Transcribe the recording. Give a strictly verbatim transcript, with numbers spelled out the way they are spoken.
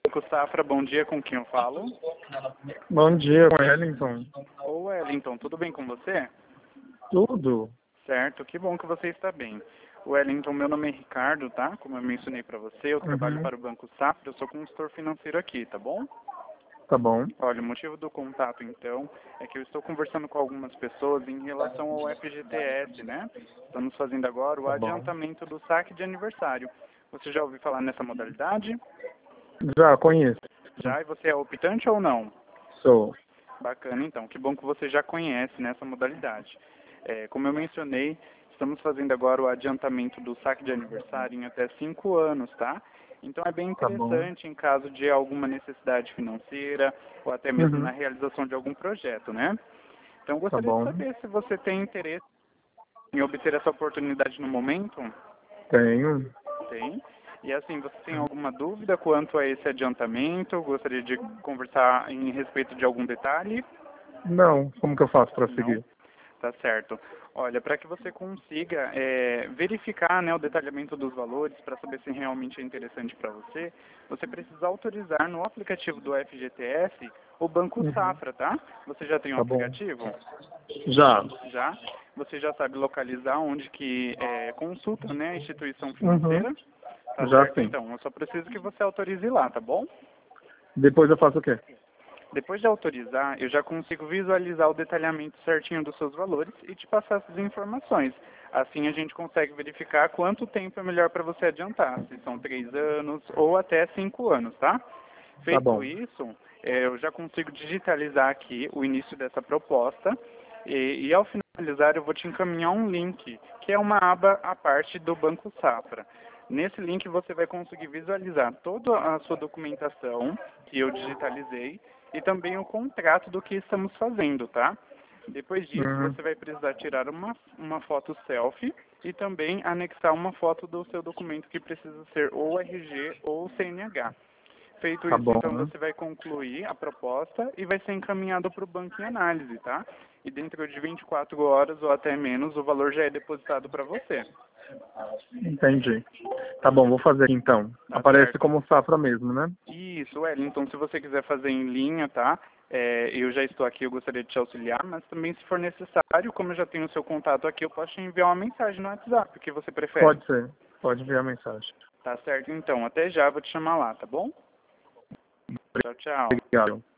Banco Safra, bom dia, com quem eu falo? Bom dia, Wellington. Ô Wellington, tudo bem com você? Tudo? Certo, que bom que você está bem. Wellington, meu nome é Ricardo, tá? Como eu mencionei para você, eu trabalho Uhum. para o Banco Safra, eu sou consultor financeiro aqui, tá bom? Tá bom. Olha, o motivo do contato, então, é que eu estou conversando com algumas pessoas em relação ao F G T S, né? Estamos fazendo agora o Tá bom. adiantamento do saque de aniversário. Você já ouviu falar nessa modalidade? Já conheço. Já? E você é optante ou não? Sou. Bacana, então. Que bom que você já conhece nessa modalidade. É, como eu mencionei, estamos fazendo agora o adiantamento do saque de aniversário em até cinco anos, tá? Então é bem Tá bom. interessante em caso de alguma necessidade financeira ou até mesmo na Uhum. realização de algum projeto, né? Então eu Tá gostaria de bom. saber se você tem interesse em obter essa oportunidade no momento. Tenho. Tem. E assim, você tem alguma dúvida quanto a esse adiantamento? Gostaria de conversar em respeito de algum detalhe? Não. Como que eu faço para Não? seguir? Tá certo. Olha, para que você consiga é, verificar, né, o detalhamento dos valores, para saber se realmente é interessante para você, você precisa autorizar no aplicativo do F G T S o Banco Uhum. Safra, tá? Você já tem um Tá bom. aplicativo? Já. Já? Você já sabe localizar onde que é, consulta, né, a instituição Uhum. financeira? Tá Já certo, sim. então. Eu só preciso que você autorize lá, tá bom? Depois eu faço o quê? Depois de autorizar, eu já consigo visualizar o detalhamento certinho dos seus valores e te passar essas informações. Assim a gente consegue verificar quanto tempo é melhor para você adiantar, se são três anos ou até cinco anos, tá? Tá Feito bom. isso, eh, eu já consigo digitalizar aqui o início dessa proposta e, e ao finalizar eu vou te encaminhar um link, que é uma aba à parte do Banco Safra. Nesse link você vai conseguir visualizar toda a sua documentação que eu digitalizei e também o contrato do que estamos fazendo, tá? Depois disso, Uhum. você vai precisar tirar uma, uma foto selfie e também anexar uma foto do seu documento que precisa ser ou R G ou C N H. Feito Tá isso, bom. então, você vai concluir a proposta e vai ser encaminhado para o banco em análise, tá? E dentro de vinte e quatro horas ou até menos, o valor já é depositado para você. Entendi. Tá bom, vou fazer aqui então. Tá Aparece certo? como Safra mesmo, né? Isso, Wellington, se você quiser fazer em linha, tá? É, eu já estou aqui, eu gostaria de te auxiliar, mas também se for necessário, como eu já tenho o seu contato aqui, eu posso te enviar uma mensagem no WhatsApp, o que você prefere. Pode ser. Pode enviar mensagem. Tá certo, então, até já, vou te chamar lá, tá bom? Tchau, tchau. Obrigado.